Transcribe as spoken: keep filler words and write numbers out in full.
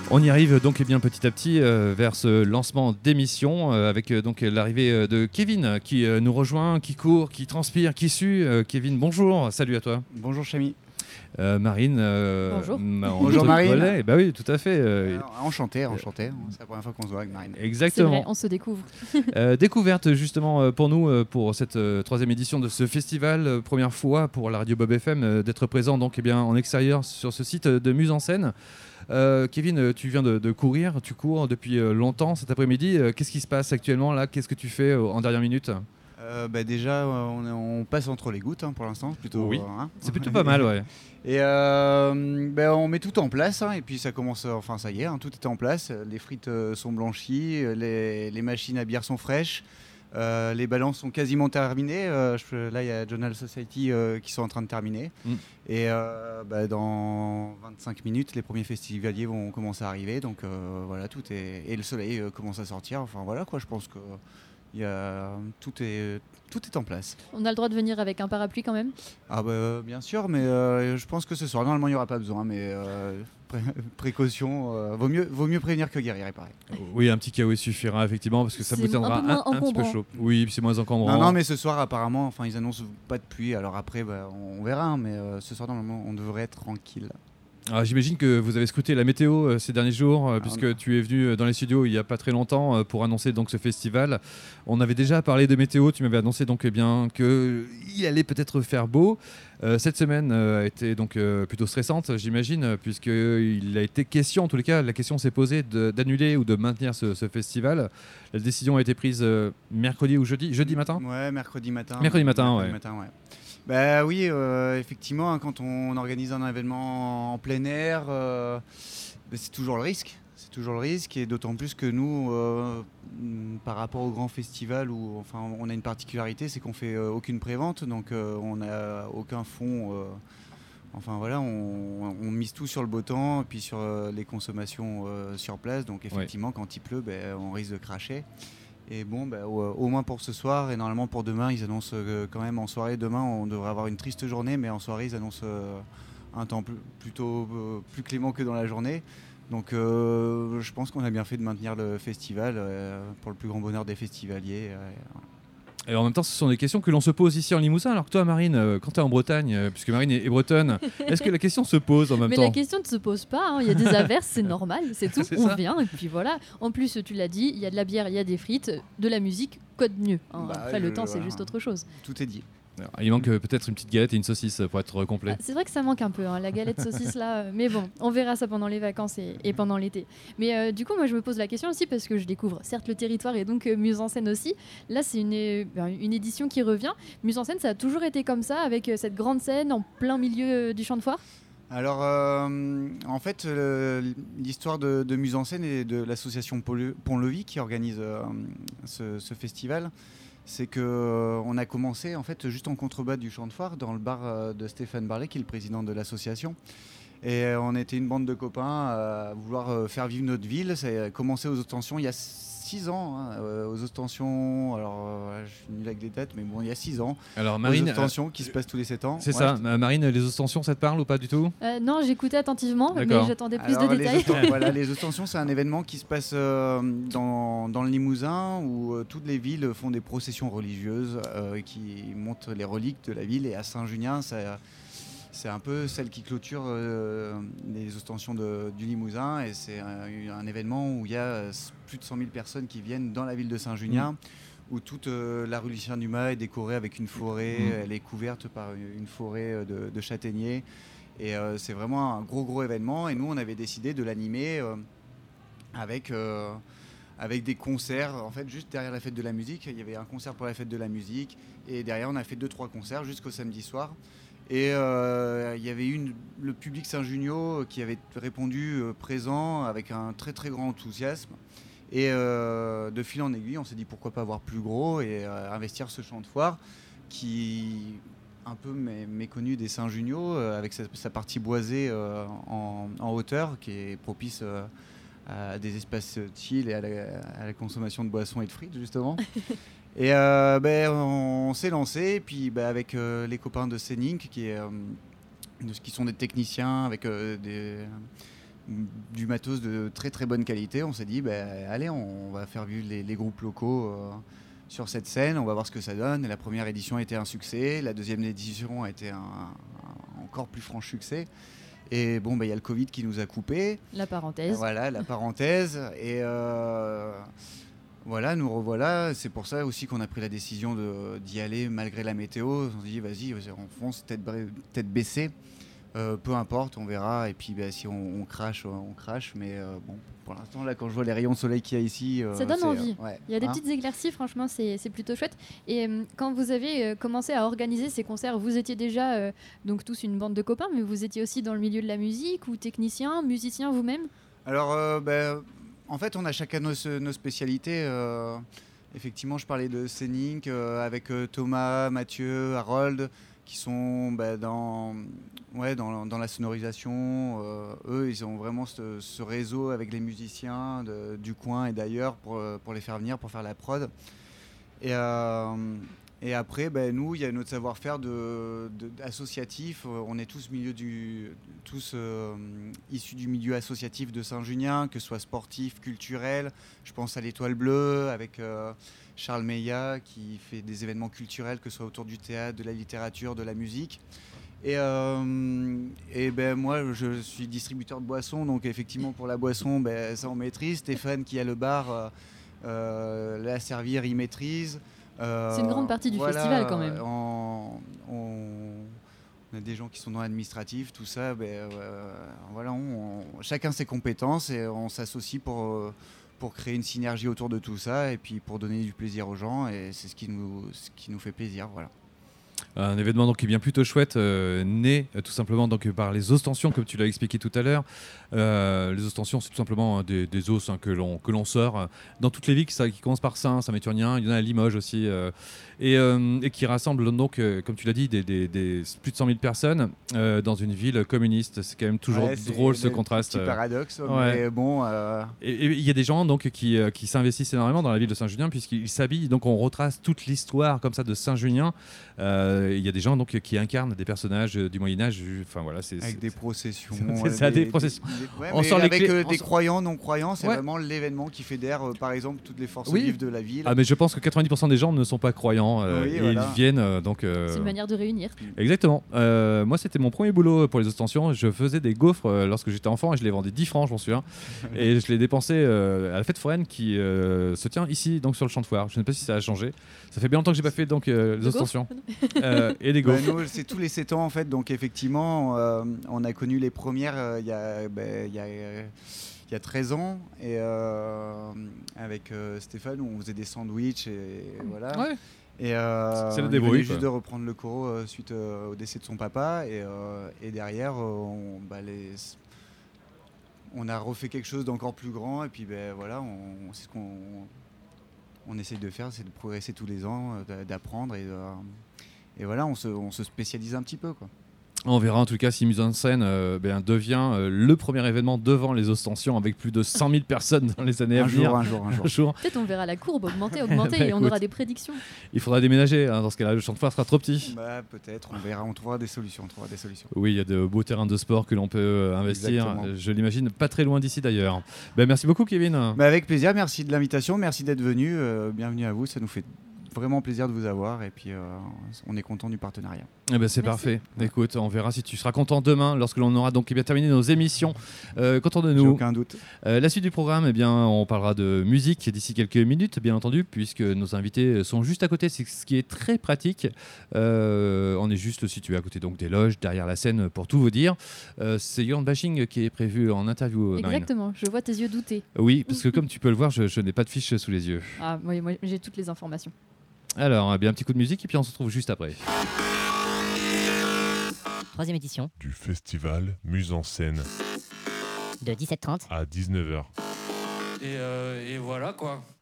On y arrive donc eh bien, petit à petit euh, vers ce lancement d'émission euh, avec euh, donc l'arrivée euh, de Kevin qui euh, nous rejoint, qui court, qui transpire, qui sue. Euh, Kevin, bonjour, salut à toi. Bonjour Chami. Euh, Marine. Euh, bonjour. Ma, bonjour Marine. Bah oui, tout à fait. Euh, Alors, enchanté, enchanté. C'est la première fois qu'on se voit avec Marine. Exactement. C'est vrai, on se découvre. euh, découverte justement pour nous pour cette euh, troisième édition de ce festival. Euh, première fois pour la radio Bob F M euh, d'être présent donc eh bien en extérieur sur ce site de mise en scène. Euh, Kevin, tu viens de, de courir, tu cours depuis euh, longtemps cet après-midi. Euh, qu'est-ce qui se passe actuellement là? Qu'est-ce que tu fais euh, en dernière minute? euh, bah Déjà, on, on passe entre les gouttes hein, pour l'instant. Plutôt, oui, hein. C'est plutôt pas mal, ouais. Et euh, bah, on met tout en place hein, et puis ça commence, enfin ça y est, hein, tout est en place. Les frites euh, sont blanchies, les, les machines à bière sont fraîches. Euh, les balances sont quasiment terminées. Euh, je, là, il y a Journal Society euh, qui sont en train de terminer. Mm. Et euh, bah, dans vingt-cinq minutes, les premiers festivaliers vont commencer à arriver. Donc euh, voilà, tout est et le soleil euh, commence à sortir. Enfin voilà quoi, je pense que y a, tout est tout est en place. On a le droit de venir avec un parapluie quand même? Ah bah bien sûr, mais euh, je pense que ce soir normalement il n'y aura pas besoin, mais euh, pré- précaution, euh, vaut mieux vaut mieux prévenir que guérir, il paraît. Oui, un petit kawaii suffira effectivement parce que ça vous tiendra un, un, un petit peu chaud. Oui, c'est moins encombrant. Non, non, mais ce soir apparemment, enfin ils annoncent pas de pluie. Alors après, bah, on verra, hein, mais euh, ce soir normalement on devrait être tranquille. Alors, j'imagine que vous avez scruté la météo euh, ces derniers jours, euh, puisque non. tu es venu dans les studios il n'y a pas très longtemps euh, pour annoncer donc, ce festival. On avait déjà parlé de météo, tu m'avais annoncé donc, eh bien, qu'il allait peut-être faire beau. Euh, cette semaine euh, a été donc, euh, plutôt stressante, j'imagine, puisqu'il a été question, en tous les cas, la question s'est posée de, d'annuler ou de maintenir ce, ce festival. La décision a été prise euh, mercredi ou jeudi Jeudi matin Ouais, mercredi matin. Mercredi matin, mercredi ouais. matin ouais. Bah oui, euh, effectivement, hein, quand on organise un événement en plein air, euh, bah, c'est toujours le risque. C'est toujours le risque, et d'autant plus que nous, euh, par rapport au grand festival, où enfin, on a une particularité, c'est qu'on fait euh, aucune prévente, donc euh, on n'a aucun fonds. Euh, enfin voilà, on, on mise tout sur le beau temps, et puis sur euh, les consommations euh, sur place. Donc effectivement, ouais. Quand il pleut, bah, on risque de cracher. Et bon, bah, au, au moins pour ce soir, et normalement pour demain, ils annoncent euh, quand même en soirée. Demain, on devrait avoir une triste journée, mais en soirée, ils annoncent euh, un temps plus, plutôt euh, plus clément que dans la journée. Donc euh, je pense qu'on a bien fait de maintenir le festival euh, pour le plus grand bonheur des festivaliers. Euh, Et en même temps, ce sont des questions que l'on se pose ici en Limousin. Alors que toi, Marine, euh, quand tu es en Bretagne, euh, puisque Marine est, est bretonne, est-ce que la question se pose en même Mais temps? Mais la question ne se pose pas. Hein. Il y a des averses, c'est normal, c'est tout. C'est on ça. Vient et puis voilà. En plus, tu l'as dit, il y a de la bière, il y a des frites, de la musique, quoi de mieux hein. bah, Après, je, le temps, voilà. C'est juste autre chose. Tout est dit. Alors, il manque euh, peut-être une petite galette et une saucisse pour être complet. Ah, c'est vrai que ça manque un peu, hein, la galette saucisse là. Euh, mais bon, on verra ça pendant les vacances et, et pendant l'été. Mais euh, du coup, moi, je me pose la question aussi parce que je découvre certes le territoire et donc euh, Mise en scène aussi. Là, c'est une, euh, une édition qui revient. Mise en scène, ça a toujours été comme ça, avec euh, cette grande scène en plein milieu euh, du champ de foire? Alors, euh, en fait, euh, l'histoire de, de Mise en scène et de l'association Pont-Levis qui organise euh, ce, ce festival, c'est qu'on euh, a commencé en fait juste en contrebas du champ de foire, dans le bar euh, de Stéphane Barlet, qui est le président de l'association. Et euh, on était une bande de copains à vouloir euh, faire vivre notre ville. Ça a commencé aux Ostensions il y a six ans, hein, euh, aux Ostensions, alors euh, je suis nul avec les dates, mais bon, il y a six ans. Alors Marine, aux Ostensions euh, qui se passent tous les sept ans. C'est ouais, ça, je... Marine, les Ostensions, ça te parle ou pas du tout? euh, Non, j'écoutais attentivement, D'accord. Mais j'attendais plus alors, de détails. Les, Osten... voilà, les Ostensions, c'est un événement qui se passe euh, dans, dans le Limousin, où euh, toutes les villes font des processions religieuses euh, qui montrent les reliques de la ville. Et à Saint-Junien, ça... c'est un peu celle qui clôture euh, les Ostensions de, du Limousin, et c'est un, un événement où il y a plus de cent mille personnes qui viennent dans la ville de Saint-Junien, mmh. où toute euh, la rue Lucien Dumas est décorée avec une forêt, mmh. elle est couverte par une forêt de, de châtaigniers, et euh, c'est vraiment un gros gros événement. Et nous, on avait décidé de l'animer euh, avec... Euh, avec des concerts, en fait, juste derrière la fête de la musique. Il y avait un concert pour la fête de la musique, et derrière, on a fait deux trois concerts jusqu'au samedi soir. Et il euh, y avait eu le public Saint-Junio qui avait répondu euh, présent avec un très très grand enthousiasme. Et euh, de fil en aiguille, on s'est dit pourquoi pas avoir plus gros et euh, investir ce champ de foire qui un peu mé- méconnu des Saint-Junio, euh, avec sa, sa partie boisée euh, en, en hauteur, qui est propice euh, à des espaces chill et à la, à la consommation de boissons et de frites justement. Et euh, ben, on, on s'est lancé, et puis ben, avec euh, les copains de Scénic, qui, est, euh, qui sont des techniciens avec euh, des, du matos de très très bonne qualité. On s'est dit, bah, allez, on va faire vivre les, les groupes locaux euh, sur cette scène, on va voir ce que ça donne. Et la première édition a été un succès, la deuxième édition a été un, un encore plus franc succès. Et bon, bah, y a le Covid qui nous a coupés. La parenthèse. Voilà, la parenthèse. Et euh, voilà, nous revoilà. C'est pour ça aussi qu'on a pris la décision de, d'y aller malgré la météo. On s'est dit, vas-y, on fonce tête, tête baissée. Euh, peu importe, on verra. Et puis bah, si on, on crache, on crache. Mais euh, bon, pour l'instant, là, quand je vois les rayons de soleil qu'il y a ici... Euh, ça donne envie. Euh, ouais. Il y a des hein petites éclaircies, franchement, c'est, c'est plutôt chouette. Et euh, quand vous avez euh, commencé à organiser ces concerts, vous étiez déjà euh, donc tous une bande de copains, mais vous étiez aussi dans le milieu de la musique ou technicien, musicien vous-même? Alors, euh, bah, en fait, on a chacun nos, nos spécialités. Euh, effectivement, je parlais de Scénic euh, avec euh, Thomas, Mathieu, Harold, qui sont bah, dans, ouais, dans, dans la sonorisation. Euh, eux, ils ont vraiment ce, ce réseau avec les musiciens de, du coin et d'ailleurs pour, pour les faire venir, pour faire la prod. Et, euh, et après, bah, nous, il y a notre savoir-faire de, de, associatif. On est tous, milieu du, tous euh, issus du milieu associatif de Saint-Junien, que ce soit sportif, culturel. Je pense à l'Étoile Bleue avec... Euh, Charles Meillat qui fait des événements culturels, que ce soit autour du théâtre, de la littérature, de la musique. Et, euh, et ben moi, je suis distributeur de boissons, donc effectivement pour la boisson, ben, ça on maîtrise. Stéphane qui a le bar, euh, euh, la servir, il maîtrise. Euh, C'est une grande partie du voilà, festival quand même. En, on, on a des gens qui sont dans l'administratif, tout ça. Ben, euh, voilà, on, on, chacun ses compétences et on s'associe pour... Euh, pour créer une synergie autour de tout ça et puis pour donner du plaisir aux gens, et c'est ce qui nous, ce qui nous fait plaisir, voilà. Un événement donc qui est bien plutôt chouette, euh, né euh, tout simplement donc par les ostensions, comme tu l'as expliqué tout à l'heure. Euh, les ostensions, c'est tout simplement des, des os hein, que l'on que l'on sort dans toutes les villes, ça, qui commencent par Saint, Saint-Méturnien, il y en a à Limoges aussi, euh, et, euh, et qui rassemblent donc, euh, comme tu l'as dit, des, des, des plus de cent mille personnes euh, dans une ville communiste. C'est quand même toujours ouais, drôle ce le contraste. Petit paradoxe, ouais. Mais bon. Euh... Et il y a des gens donc qui, euh, qui s'investissent énormément dans la ville de Saint-Junien puisqu'ils s'habillent. Donc on retrace toute l'histoire comme ça de Saint-Junien. Euh, il y a des gens donc qui incarnent des personnages du Moyen Âge. Enfin voilà, c'est avec c'est, des processions. C'est ça, des, des processions. Des, ouais, on sort avec les clés, euh, des on croyants, non croyants, c'est ouais. vraiment l'événement qui fédère, euh, par exemple, toutes les forces oui. vives de la ville. Ah mais je pense que quatre-vingt-dix pour cent des gens ne sont pas croyants euh, oui, et voilà. ils viennent euh, donc. Euh... C'est une manière de réunir. Exactement. Euh, moi c'était mon premier boulot pour les ostensions. Je faisais des gaufres euh, lorsque j'étais enfant et je les vendais dix francs, je m'en souviens. Et je les dépensais euh, à la fête foraine qui euh, se tient ici donc sur le champ de foire. Je ne sais pas si ça a changé. Ça fait bien longtemps que j'ai pas fait donc euh, les de ostensions euh, et des gaufres. Bah, nous, c'est tous les sept ans en fait, donc effectivement, euh, on a connu les premières il euh, y a, bah, y a euh, il y a treize ans et euh, avec euh, Stéphane où on faisait des sandwichs et voilà. Ouais. Et euh, c'est le il débrouille, venait juste de reprendre le choro euh, suite euh, au décès de son papa et, euh, et derrière euh, on, bah, les, on a refait quelque chose d'encore plus grand et puis ben voilà, on, c'est ce qu'on on essaye de faire, c'est de progresser tous les ans, d'apprendre et, euh, et voilà, on se, on se spécialise un petit peu quoi. On verra en tout cas si Mise en Scène euh, ben, devient euh, le premier événement devant les ostensions avec plus de cent mille personnes dans les années un à jour, venir. Un jour, un jour, un jour. Peut-être on verra la courbe augmenter, augmenter bah, et on écoute, aura des prédictions. Il faudra déménager, hein, dans ce cas-là, le champ de foire sera trop petit. Bah, peut-être, on verra, on trouvera des solutions, on trouvera des solutions. Oui, il y a de beaux terrains de sport que l'on peut euh, investir. Exactement. Je l'imagine pas très loin d'ici d'ailleurs. Ben, merci beaucoup Kevin. Bah, avec plaisir, merci de l'invitation, merci d'être venu, euh, bienvenue à vous, ça nous fait vraiment plaisir de vous avoir et puis euh, on est content du partenariat. Eh ben c'est Merci. parfait. Écoute, on verra si tu seras content demain lorsque l'on aura donc eh bien terminé nos émissions. Euh, content de J'ai nous. aucun doute. Euh, la suite du programme, eh bien, on parlera de musique d'ici quelques minutes, bien entendu, puisque nos invités sont juste à côté, c'est ce qui est très pratique. Euh, on est juste situé à côté donc des loges, derrière la scène, pour tout vous dire. Euh, c'est Yoran Bashing qui est prévu en interview. Marine. Exactement, je vois tes yeux douter. Oui, parce que comme tu peux le voir, je, je n'ai pas de fiche sous les yeux. Ah, oui, moi j'ai toutes les informations. Alors, eh bien, un petit coup de musique et puis on se retrouve juste après. Troisième édition du festival Mise en Scène de dix-sept heures trente à dix-neuf heures. Et, euh, et voilà quoi.